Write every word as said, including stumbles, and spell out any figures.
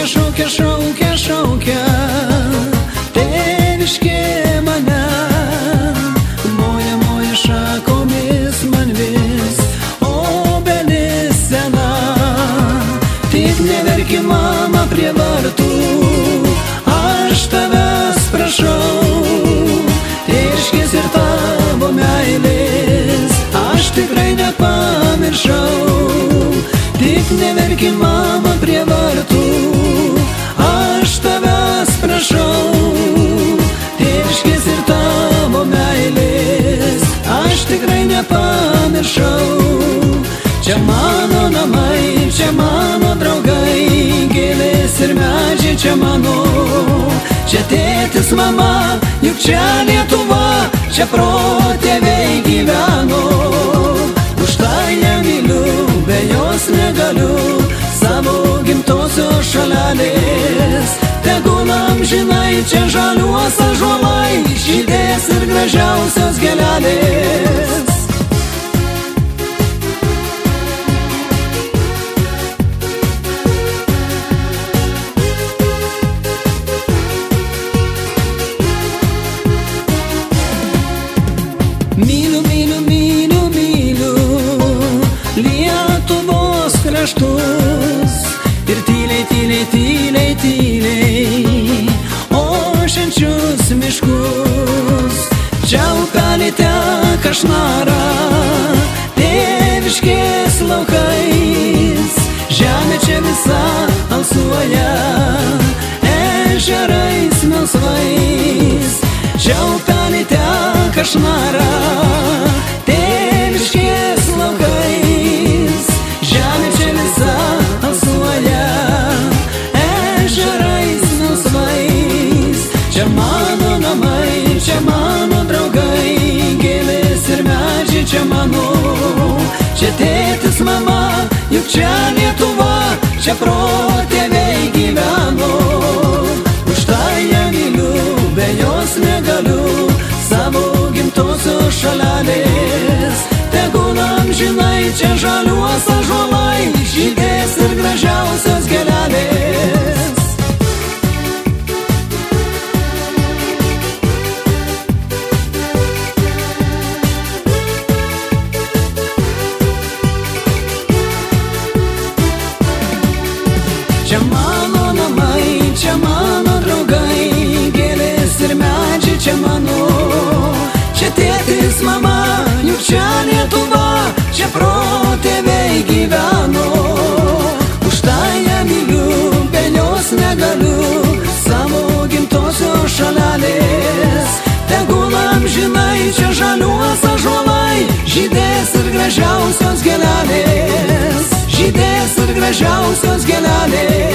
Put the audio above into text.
šaukia, šaukia, šaukia, tėviškė mane, moja, moja šakomis man vis, obelis sena. Tik neverki, mama, prie vartų, aš tavęs prašau, tėviškės ir tavo meilės, aš tikrai nepamiršau. Tik neverki, mama, prie vartų, aš tavęs prašau, tėviškės ir tavo meilės, aš tikrai nepamiršau. Čia mano namai, čia mano draugai, gėlės ir medžiai čia mano, čia tėtis, mama, juk čia Lietuva, čia protėviai gyveno. Už tai ją myliu, be jos negaliu, savo gimtosios šalelės. Tegul amžinai čia žaliuos ąžuolai, žydės ir gražiausios gėlelės. Myliu, myliu, myliu, myliu Lietuvos kraštus ir tyliai, tyliai, tyliai, tyliai ošiančius miškus. Čia upelį teka Šnara tėviškės laukais, žemė čia visa alsuoja ežerais melsvais. Čia upelį teka Šnara tėviškės laukais, žemė čia visa alsuoja ežerais melsvais. Čia mano namai, čia mano draugai, gėlės ir medžiai čia mano, čia tėtis, mama, juk čia Lietuva, čia protėviai gyveno. Už tai ją myliu, be jos negaliu, savo gimtosios šalelės. Tegul amžinai čia žaliuos ąžuolai, žydės ir gražiausios gėlelės. Čia mano namai, čia mano draugai, gėlės ir medžiai čia mano, čia tėtis, mama, juk čia Lietuva, čia protėviai gyveno. Už tai ją myliu, be jos negaliu, savo gimtosios šalelės. Tegul amžinai čia žaliuos ąžuolai, žydės ir gražiausios gėlelės, žydės ir gražiausios gėlelės.